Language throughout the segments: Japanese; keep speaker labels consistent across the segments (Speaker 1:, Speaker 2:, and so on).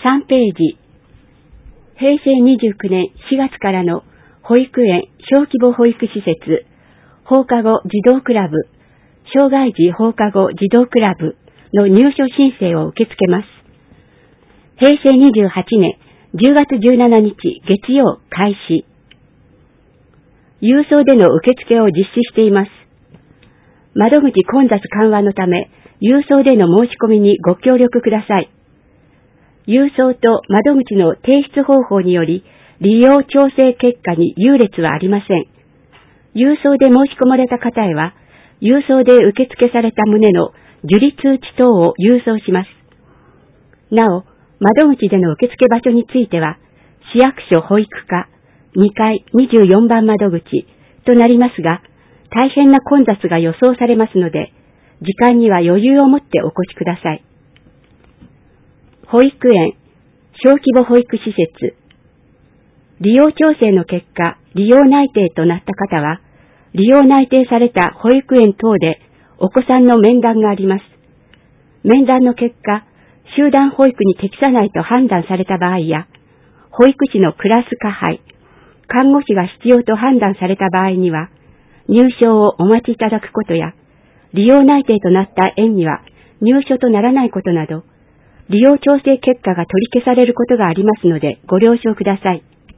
Speaker 1: 3ページ。平成29年4月からの保育園小規模保育施設放課後児童クラブ障害児放課後児童クラブの入所申請を受け付けます。平成28年10月17日月曜開始。郵送での受付を実施しています。窓口混雑緩和のため、郵送での申し込みにご協力ください。郵送と窓口の提出方法により、利用調整結果に優劣はありません。郵送で申し込まれた方へは、郵送で受付された旨の受理通知等を郵送します。なお、窓口での受付場所については、市役所保育課2階24番窓口となりますが、大変な混雑が予想されますので、時間には余裕を持ってお越しください。保育園、小規模保育施設、利用調整の結果、利用内定となった方は、利用内定された保育園等でお子さんの面談があります。面談の結果、集団保育に適さないと判断された場合や、保育士のクラス加配、看護師が必要と判断された場合には、入所をお待ちいただくことや、利用内定となった園には入所とならないことなど、利用調整結果が取り消されることがありますのでご了承ください。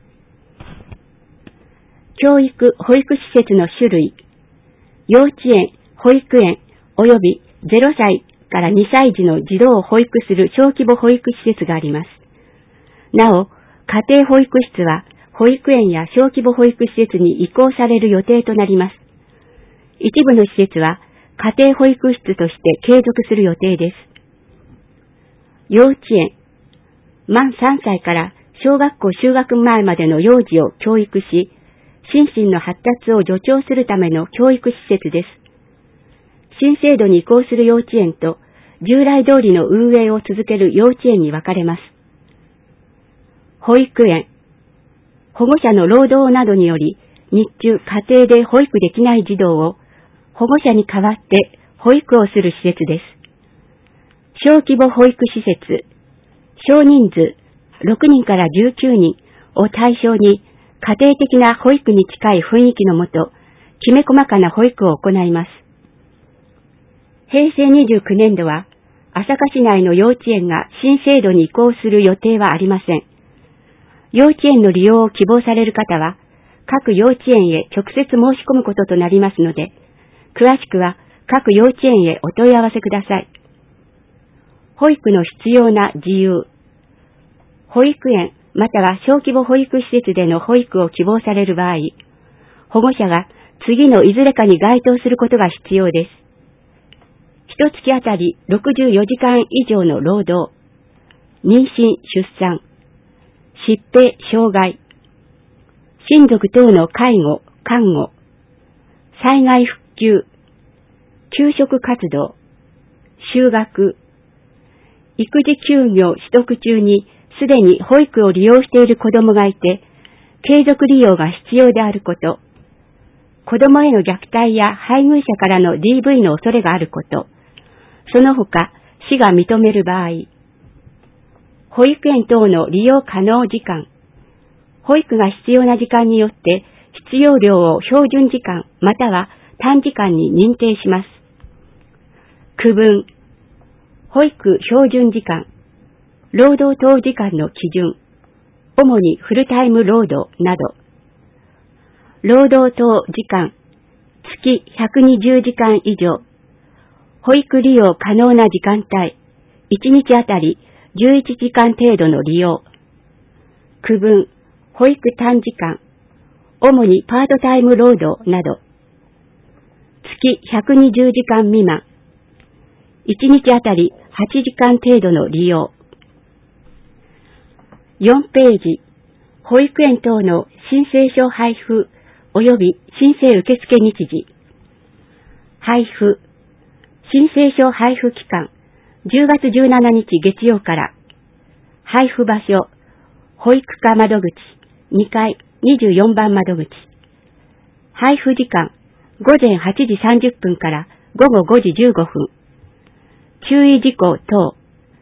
Speaker 1: 教育・保育施設の種類、幼稚園、保育園及び0歳から2歳児の児童を保育する小規模保育施設があります。なお、家庭保育室は保育園や小規模保育施設に移行される予定となります。一部の施設は家庭保育室として継続する予定です。幼稚園、満3歳から小学校就学前までの幼児を教育し、心身の発達を助長するための教育施設です。新制度に移行する幼稚園と従来通りの運営を続ける幼稚園に分かれます。保育園、保護者の労働などにより日中家庭で保育できない児童を保護者に代わって保育をする施設です。小規模保育施設、少人数6人から19人を対象に家庭的な保育に近い雰囲気のもと、きめ細かな保育を行います。平成29年度は、朝霞市内の幼稚園が新制度に移行する予定はありません。幼稚園の利用を希望される方は、各幼稚園へ直接申し込むこととなりますので、詳しくは各幼稚園へお問い合わせください。保育の必要な事由。保育園または小規模保育施設での保育を希望される場合、保護者が次のいずれかに該当することが必要です。1月あたり64時間以上の労働、妊娠・出産、疾病・障害、親族等の介護・看護、災害復旧、給食活動、就学、育児休業取得中にすでに保育を利用している子供がいて、継続利用が必要であること、子供への虐待や配偶者からの DV の恐れがあること、その他、市が認める場合、保育園等の利用可能時間、保育が必要な時間によって必要量を標準時間または短時間に認定します。区分、保育標準時間、労働等時間の基準、主にフルタイム労働など、労働等時間、月120時間以上、保育利用可能な時間帯、1日あたり11時間程度の利用、区分、保育短時間、主にパートタイム労働など、月120時間未満、1日あたり8時間程度の利用。4ページ、保育園等の申請書配布及び申請受付日時。配布、申請書配布期間、10月17日月曜から。配布場所、保育課窓口、2階24番窓口。配布時間、午前8時30分から午後5時15分。注意事項等。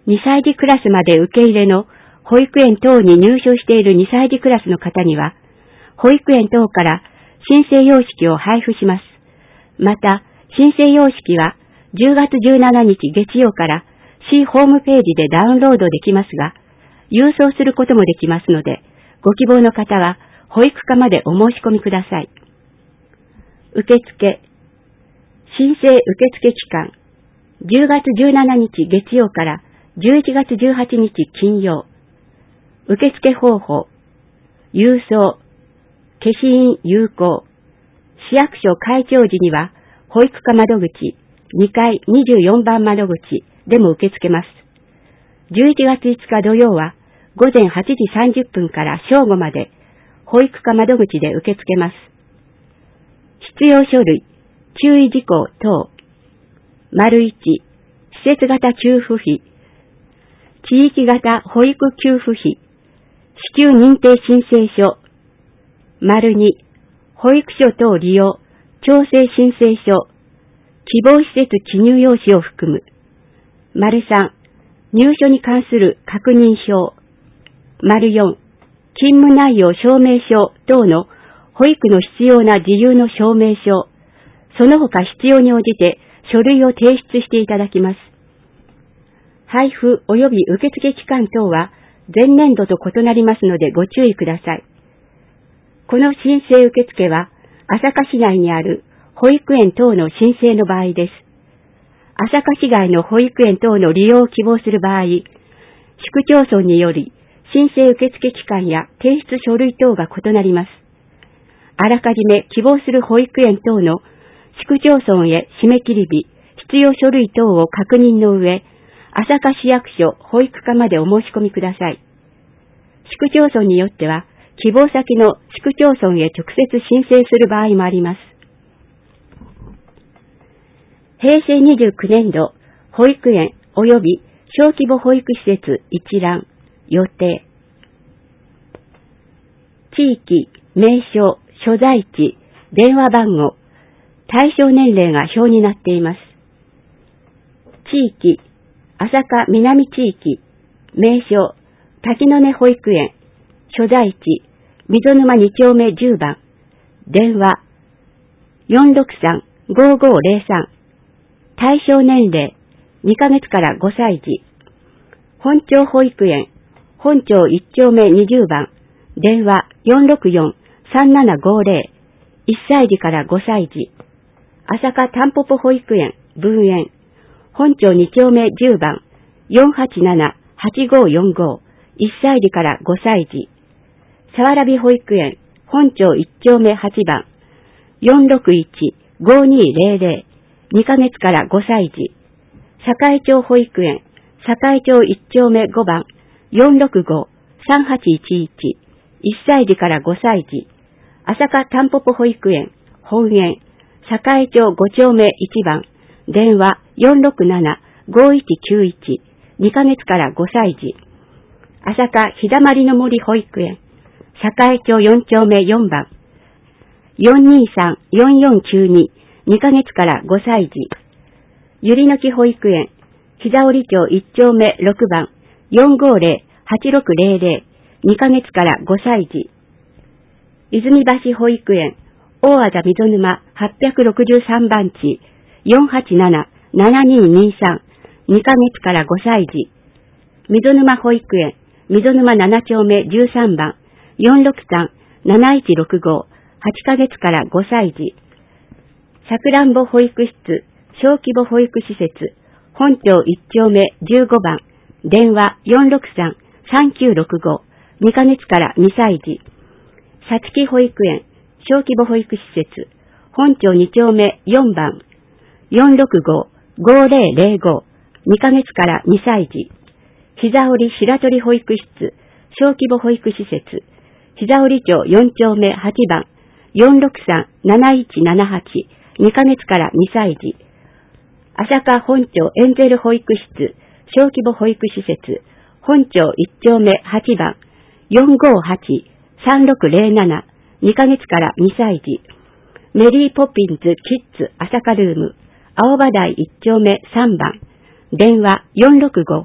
Speaker 1: 2歳児クラスまで受け入れの保育園等に入所している2歳児クラスの方には、保育園等から申請様式を配布します。また、申請様式は10月17日月曜から市ホームページでダウンロードできますが、郵送することもできますので、ご希望の方は保育課までお申し込みください。受付、申請受付期間、10月17日月曜から11月18日金曜。受付方法、郵送、消印有効。市役所開庁時には、保育課窓口、2階24番窓口でも受け付けます。11月5日土曜は、午前8時30分から正午まで、保育課窓口で受け付けます。必要書類、注意事項等。1、施設型給付費、地域型保育給付費、支給認定申請書。2、保育所等利用、調整申請書、希望施設記入用紙を含む。3、入所に関する確認書。4、勤務内容証明書等の保育の必要な事由の証明書、その他必要に応じて書類を提出していただきます。配布及び受付期間等は前年度と異なりますのでご注意ください。この申請受付は朝霞市内にある保育園等の申請の場合です。朝霞市外の保育園等の利用を希望する場合、市区町村により申請受付期間や提出書類等が異なります。あらかじめ希望する保育園等の市区町村へ締め切り日、必要書類等を確認の上、朝霞市役所保育課までお申し込みください。市区町村によっては、希望先の市区町村へ直接申請する場合もあります。平成29年度、保育園及び小規模保育施設一覧、予定。地域、名称、所在地、電話番号、対象年齢が表になっています。地域、朝霞南地域、名称、滝の根保育園、所在地、溝沼2丁目10番、電話、463-5503、対象年齢、2ヶ月から5歳児、本町保育園、本町1丁目20番、電話464-3750、1歳児から5歳児、朝霞たんぽぽ保育園、分園、本町2丁目10番、487-8545、1歳児から5歳児、さわらび保育園、本町1丁目8番、461-5200、2ヶ月から5歳児、堺町保育園、堺町1丁目5番、465-3811、1歳児から5歳児、朝霞たんぽぽ保育園、本園、堺町5丁目1番、電話467-5191、2ヶ月から5歳児、朝霞日だまりの森保育園、堺町4丁目4番、423-4492、2ヶ月から5歳児、ゆりのき保育園、膝折町1丁目6番、450-8600、2ヶ月から5歳児、泉橋保育園、大字溝沼863番地、487-7223、2ヶ月から5歳児、溝沼保育園、溝沼7丁目13番、463-7165、8ヶ月から5歳児、さくらんぼ保育室、小規模保育施設、本町1丁目15番、電話463-3965、2ヶ月から2歳児、さつき保育園、小規模保育施設、本町2丁目4番、465-5005、2ヶ月から2歳児、膝折白鳥保育室、小規模保育施設、膝折町4丁目8番、463-7178、2ヶ月から2歳児、朝霞本町エンゼル保育室、小規模保育施設、本町1丁目8番、458-3607、2ヶ月から2歳児、メリーポピンズキッズ朝霞ルーム、青葉台1丁目3番、電話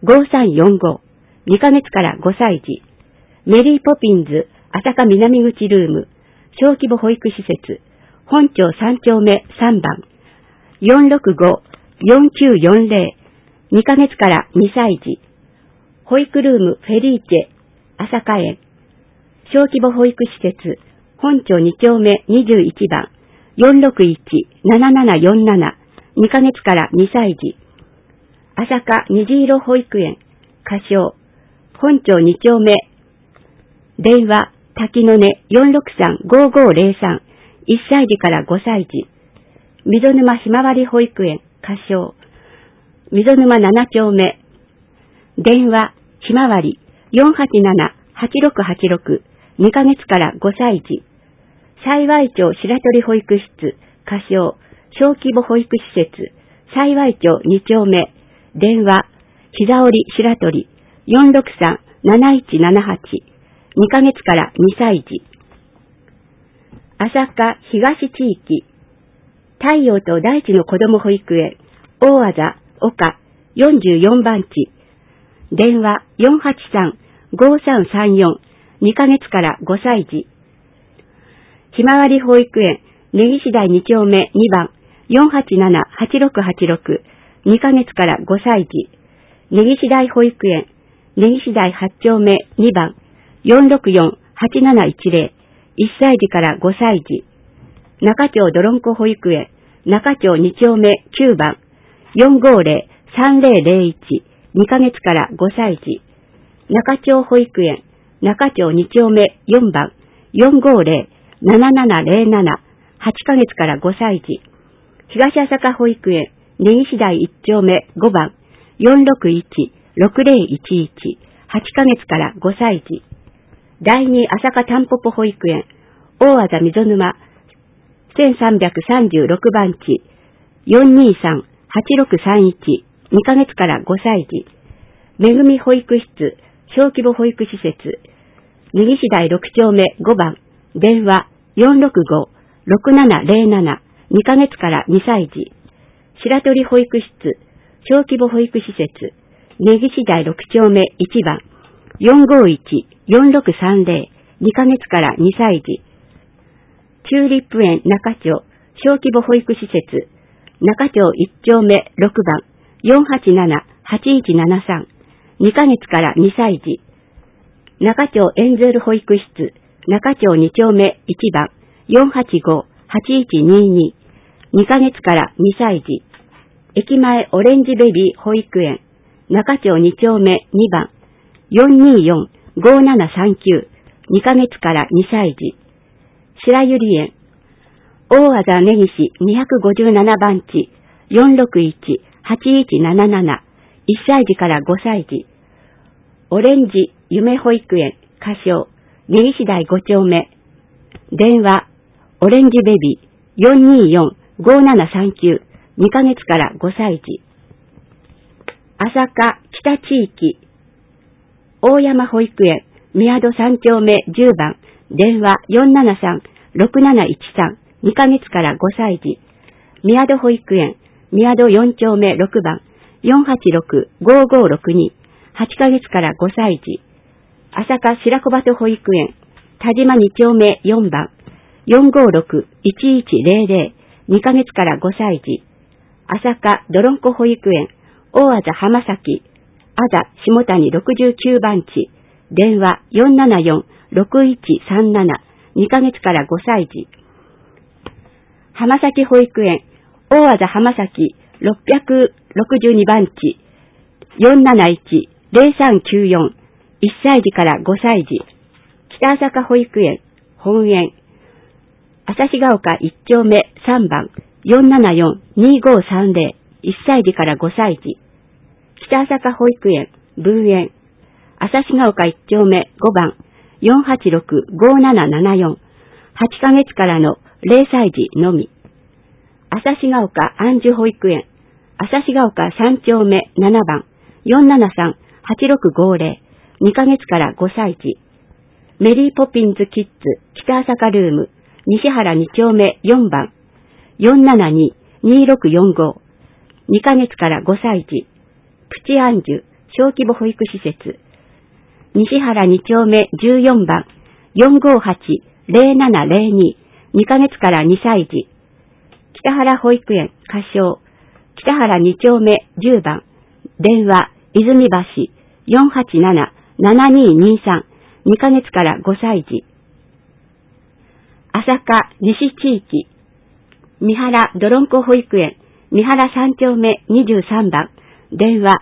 Speaker 1: 5345、2ヶ月から5歳児。メリーポピンズ、朝霞南口ルーム、小規模保育施設、本町3丁目3番、465-4940、2ヶ月から2歳児。保育ルームフェリーチェ、朝霞園、小規模保育施設、本町2丁目21番、461-7747、2ヶ月から2歳児。朝霞虹色保育園、仮称、本町2丁目、電話、滝の根 463-5503、1歳児から5歳児。溝沼ひまわり保育園、仮称、溝沼7丁目、電話、ひまわり 487-8686、2ヶ月から5歳児。幸町白鳥保育室、仮称、小規模保育施設、幸町2丁目、電話、膝折白鳥 463-7178、2ヶ月から2歳児。朝霞東地域、太陽と大地の子ども保育園、大字岡44番地、電話 483-5334、2ヶ月から5歳児。ひまわり保育園、根岸台2丁目2番、487-8686、2ヶ月から5歳児。根岸台保育園、根岸台8丁目2番、464-8710、1歳児から5歳児。中町どろんこ保育園、中町2丁目9番、450-3001、2ヶ月から5歳児。中町保育園、中町2丁目4番、450-7707、8ヶ月から5歳児。東朝霞保育園、根岸台1丁目5番、461-6011、8ヶ月から5歳児。第二朝霞たんぽぽ保育園、大字溝沼、1336番地、423-8631、2ヶ月から5歳児。めぐみ保育室、小規模保育施設、根岸台6丁目5番、電話 465-6707、2ヶ月から2歳児。白鳥保育室、小規模保育施設、根岸台6丁目1番、451-4630、2ヶ月から2歳児。チューリップ園中町、小規模保育施設、中町1丁目6番、487-8173、2ヶ月から2歳児。中町エンゼル保育室、中町2丁目1番、485-8122、2ヶ月から2歳児。駅前オレンジベビー保育園、中町2丁目2番、424-5739、2ヶ月から2歳児。白百合園、大字根岸257番地、461-8177、1歳児から5歳児。オレンジ夢保育園、仮称、根岸台5丁目。電話、オレンジベビー 424-5739、2ヶ月から5歳児。朝霞北地域、大山保育園、宮戸3丁目10番、電話 473-6713、2ヶ月から5歳児。宮戸保育園、宮戸4丁目6番、486-5562、8ヶ月から5歳児。朝霞白子鳩保育園、田島2丁目4番、456-1100、2ヶ月から5歳児。朝霞どろんこ保育園、大字浜崎、あざ下谷69番地、電話 474-6137、2ヶ月から5歳児。浜崎保育園、大字浜崎662番地、471-0394、1歳児から5歳児。北朝霞保育園、本園、旭ヶ丘1丁目3番、474-2530、1歳児から5歳児。北朝霞保育園、分園、旭ヶ丘1丁目5番、486-5774、8ヶ月からの0歳児のみ。旭ヶ丘安住保育園、旭ヶ丘3丁目7番、473-8650、2ヶ月から5歳児。メリーポピンズキッズ北朝霞ルーム、西原2丁目4番、472-2645、2ヶ月から5歳児。プチアンジュ小規模保育施設、西原2丁目14番 458-0702 2ヶ月から2歳児、北原保育園仮称、北原2丁目10番、電話、泉橋 487-7223 2ヶ月から5歳児、朝霞西地域、三原どろんこ保育園、三原3丁目23番、電話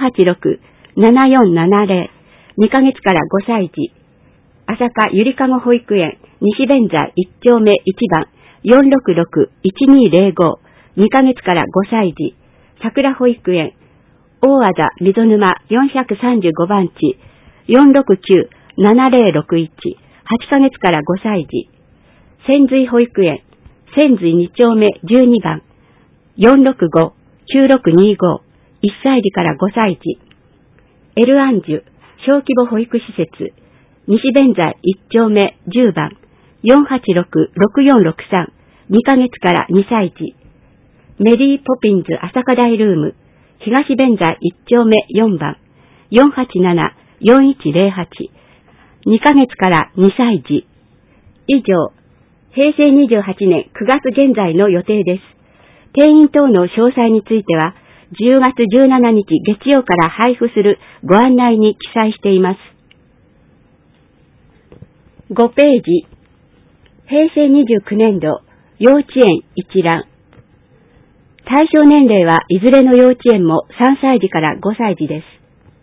Speaker 1: 486-7470 2ヶ月から5歳児、朝霞ゆりかご保育園、西弁財1丁目1番、466-1205 2ヶ月から5歳児、桜保育園、大和田溝沼435番地、469-7061 8ヶ月から5歳児、千髄保育園、千髄2丁目12番、465-9625 1歳児から5歳児、エルアンジュ小規模保育施設、西弁財1丁目10番、486-6463 2ヶ月から2歳児、メリーポピンズ朝霞台ルーム、東弁財1丁目4番、487-4108 2ヶ月から2歳児。以上、平成28年9月現在の予定です。定員等の詳細については、10月17日月曜から配布するご案内に記載しています。5ページ、平成29年度幼稚園一覧。対象年齢はいずれの幼稚園も3歳児から5歳児です。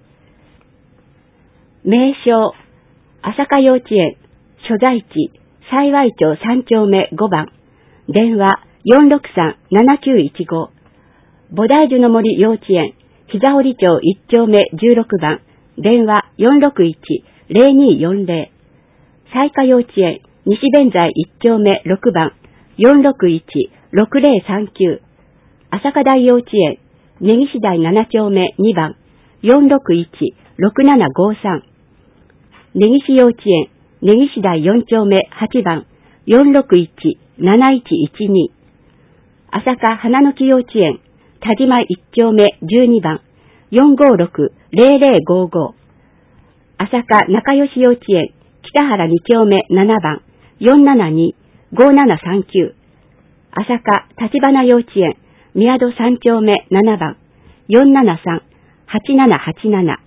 Speaker 1: 名称、朝霞幼稚園、所在地、幸町3丁目5番、電話 463-7915、菩提樹の森幼稚園、膝折町1丁目16番、電話 461-0240、彩華幼稚園、西弁財1丁目6番、461-6039、朝霞台幼稚園、根岸台7丁目2番、461-6753、根岸幼稚園、根岸台4丁目8番、461-7112、朝霞花の木幼稚園、田島1丁目12番、456-0055、朝霞仲良し幼稚園、北原2丁目7番、472-5739、朝霞立花幼稚園、宮戸3丁目7番、473-8787、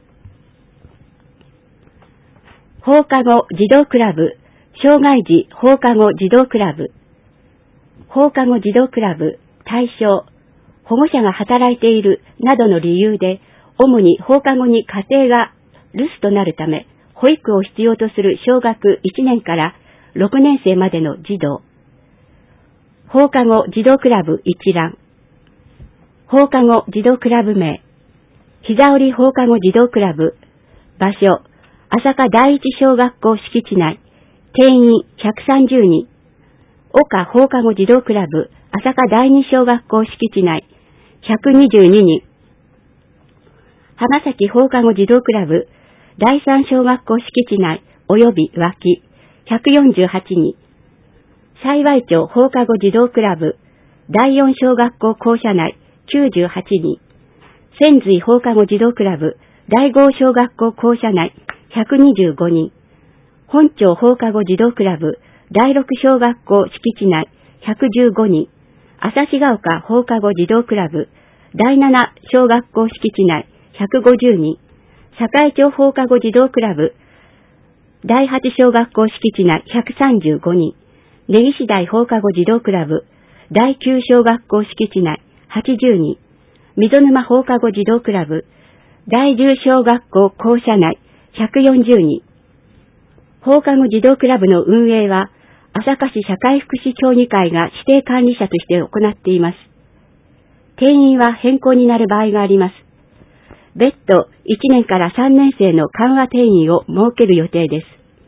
Speaker 1: 放課後児童クラブ、障害児放課後児童クラブ、放課後児童クラブ、対象、保護者が働いているなどの理由で、主に放課後に家庭が留守となるため、保育を必要とする小学1年から6年生までの児童。放課後児童クラブ一覧。放課後児童クラブ名。膝折放課後児童クラブ。場所、朝霞第一小学校敷地内。定員130人。岡放課後児童クラブ。朝霞第二小学校敷地内。122人。浜崎放課後児童クラブ。第三小学校敷地内及び脇。148人。幸町放課後児童クラブ。第四小学校校舎内。98人。千髄放課後児童クラブ。第五小学校校舎内。125人。本町放課後児童クラブ。第六小学校敷地内。115人。旭ヶ丘放課後児童クラブ。第七小学校敷地内。150人。栄町放課後児童クラブ。第八小学校敷地内。135人。根岸台放課後児童クラブ。第九小学校敷地内。80人。溝沼放課後児童クラブ。第10小学校校舎内。140人。放課後児童クラブの運営は、朝霞市社会福祉協議会が指定管理者として行っています。定員は変更になる場合があります。別途1年から3年生の緩和定員を設ける予定です。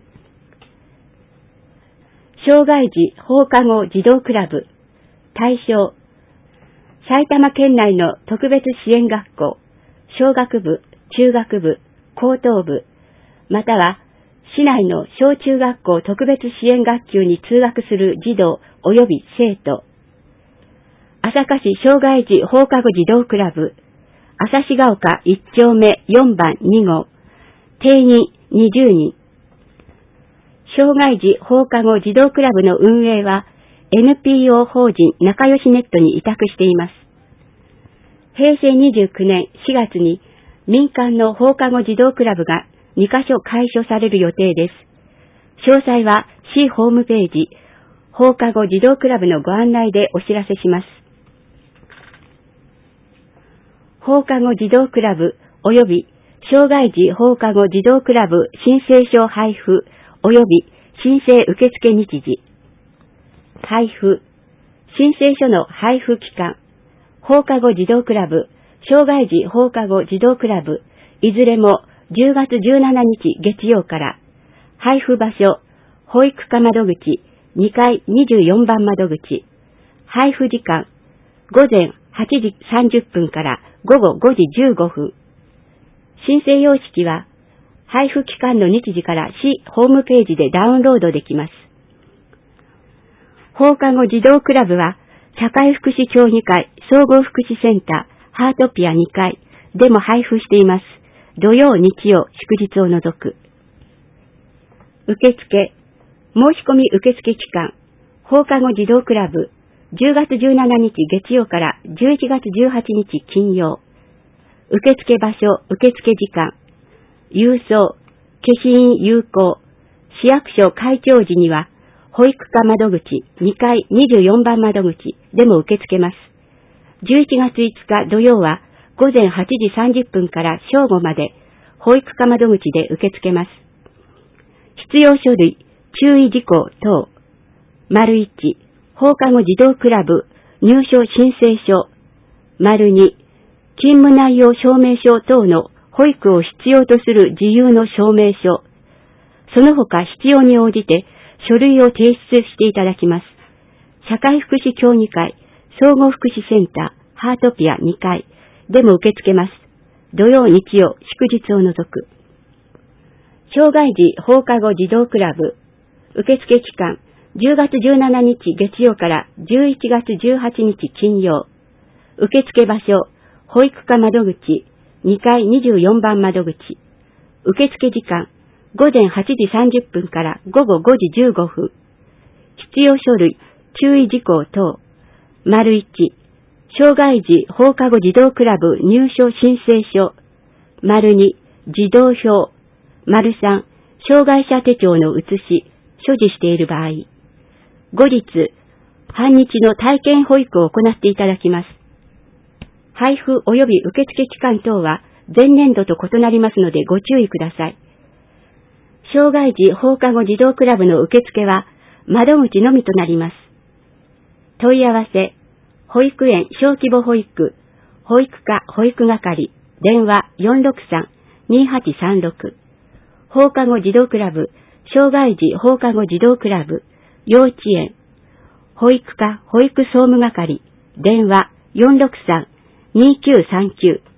Speaker 1: 障害児放課後児童クラブ。対象、埼玉県内の特別支援学校、小学部、中学部、高等部、または市内の小中学校特別支援学級に通学する児童及び生徒。朝霞市障害児放課後児童クラブ、 旭ヶ丘1丁目4番2号、定員20人。障害児放課後児童クラブの運営は NPO 法人仲良しネットに委託しています。平成29年4月に民間の放課後児童クラブが2カ所開所される予定です。詳細は市ホームページ放課後児童クラブのご案内でお知らせします。放課後児童クラブ及び障害児放課後児童クラブ申請書配布及び申請受付日時。配布。申請書の配布期間。放課後児童クラブ、障害児放課後児童クラブ、いずれも10月17日月曜から。配布場所、保育課窓口、2階24番窓口。配布時間、午前8時30分から午後5時15分。申請様式は、配布期間の日時から市ホームページでダウンロードできます。放課後児童クラブは、社会福祉協議会総合福祉センターハートピア2階でも配布しています。土曜、日曜、祝日を除く。受付。申し込み受付期間。放課後児童クラブ。10月17日月曜から11月18日金曜。受付場所、受付時間。郵送、消印有効。市役所開庁時には、保育課窓口2階24番窓口でも受け付けます。11月5日土曜は午前8時30分から正午まで保育課窓口で受け付けます。必要書類、注意事項等。1、放課後児童クラブ入所申請書。2、勤務内容証明書等の保育を必要とする自由の証明書。その他必要に応じて書類を提出していただきます。社会福祉協議会総合福祉センターハートピア2階でも受け付けます。土曜、日曜、祝日を除く。障害児放課後児童クラブ受付期間10月17日月曜から11月18日金曜。受付場所保育課窓口2階24番窓口。受付時間午前8時30分から午後5時15分。必要書類、注意事項等。1、障害児放課後児童クラブ入所申請書。2、児童表。3、障害者手帳の写し、所持している場合。後日、半日の体験保育を行っていただきます。配布及び受付期間等は前年度と異なりますのでご注意ください。障害児放課後児童クラブの受付は窓口のみとなります。問い合わせ、保育園小規模保育、保育課保育係、電話463-2836。放課後児童クラブ、障害児放課後児童クラブ、幼稚園、保育課保育総務係、電話463-2939。